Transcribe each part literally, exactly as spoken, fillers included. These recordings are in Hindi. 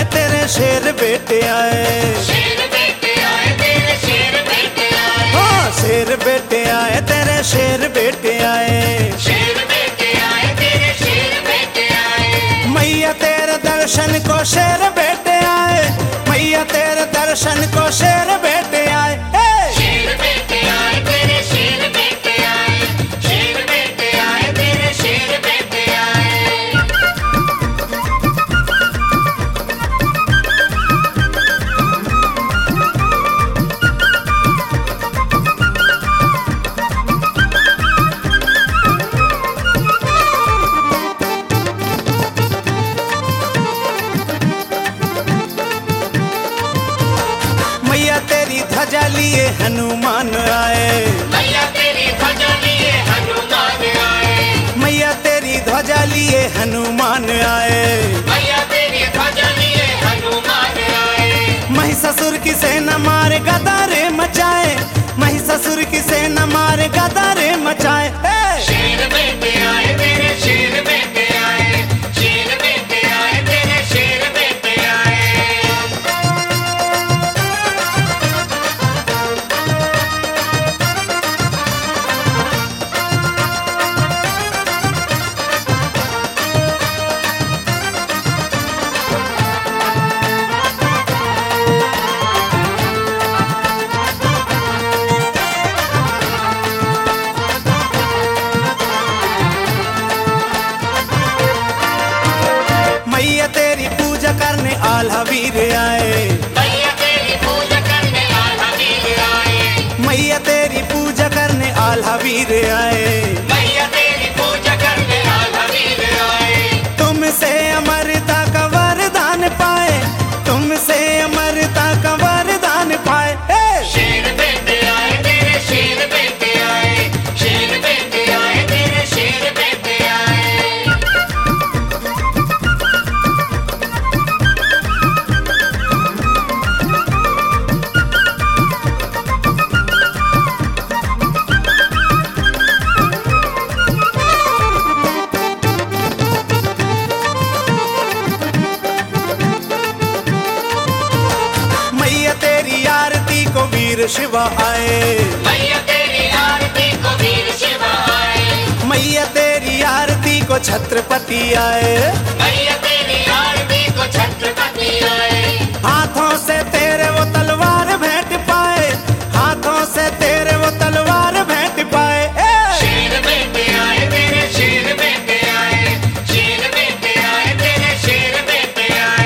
तेरे शेर बेटे आए। शेर बेटे आए तेरे शेर बेटे आए। हाँ शेर बेटे आए तेरे शेर बेटे आए। शेर बेटे आए तेरे शेर बेटे आए। मैया तेरे दर्शन को शेर बेटे आए। मैया तेरे दर्शन को शेर बेटे आए। शेर बेटे आए तेरे शेर बेटे आए। शेर बेटे आए तेरे शेर बेटे आए। मैया तेरी ध्वजा लिए हनुमान आए। मैया तेरी ध्वजा लिए हनुमान आए। मैया तेरी ध्वजा लिए हनुमान आए। मैया तेरी ध्वजा लिए हनुमान आए। महिषासुर की सेना मारे गदारे मचाए। महिषासुर की सेना मारे गदारे मचाए। शेर बेटे आए तेरे शेर बेटे आए। शेर बेटे आए तेरे शेर बेटे आए। मैया तेरी पूजा करने आल्हा वीर आए। मैया तेरी पूजा करने आल्हा वीर आए। मैया तेरी पूजा करने आल्हा वीर आए। मैया तेरी पूजा करने आल्हा वीर आए। तुमसे अमरता का वरदान पाए। तुमसे अमरता का वरदान पाए। शेर बेटे आए तेरे शेर बेटे आए। शेर बेटे आए तेरे शेर बेटे आए। मैया तेरी आरती को वीर शिवा आए। मैया तेरी आरती को वीर शिवा आए। मैया तेरी आरती को छत्रपति आए। मैया तेरी आरती को छत्रपति आए। हाथों से तेरे वो तलवार भेंट पाए। हाथों से तेरे वो तलवार भेंट पाए। शेर बेटे आए तेरे शेर बेटे आए। शेर बेटे आए तेरे शेर बेटे आए।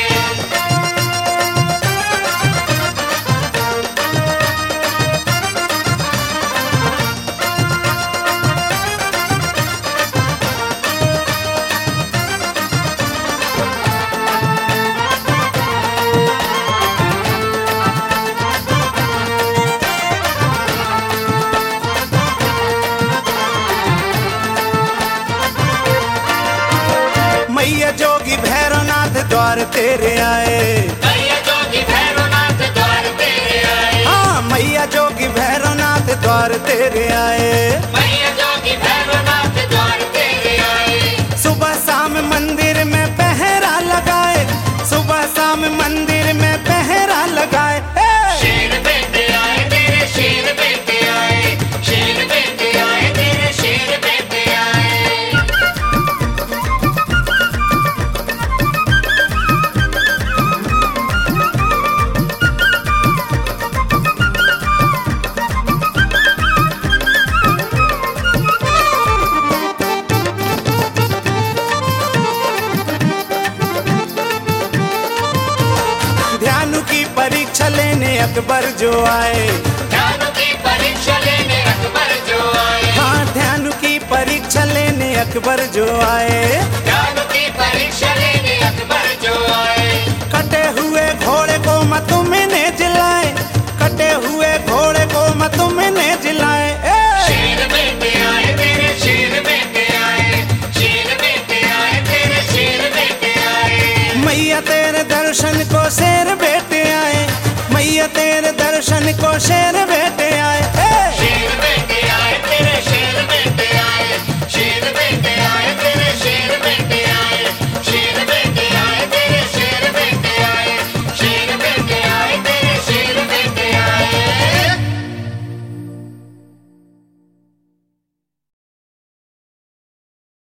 मैया जोगी भैरवनाथ द्वार तेरे आए। मैया जोगी भैरवनाथ द्वार तेरे आए। हाँ मैया जोगी भैरवनाथ द्वार तेरे आए। मैया जोगी भैरवनाथ द्वार तेरे आए। सुबह शाम मंदिर में पहरा लगाए। सुबह शाम मंदिर में पहरा लगाए। शेर बेटे आए तेरे शेर बेटे आए। शेर बेटे आए तेरे शेर बेटे आए। ध्यान की परीक्षा लेने अकबर जो आए। ध्यान की परीक्षा लेने अकबर जो आए। हाँ ध्यान की परीक्षा लेने अकबर जो आए। ध्यान की परीक्षा लेने अकबर जो आए। कटे हुए घोड़े को मत मैंने जिलाए। कटे हुए घोड़े को मत मैंने जिलाए। शेर बेटे आए तेरे शेर बेटे आए। शेर बेटे आए तेरे शेर बेटे आए। मैया तेरे दर्शन को शेर बेटे आए। मैया तेरे दर्शन को शेर बेटे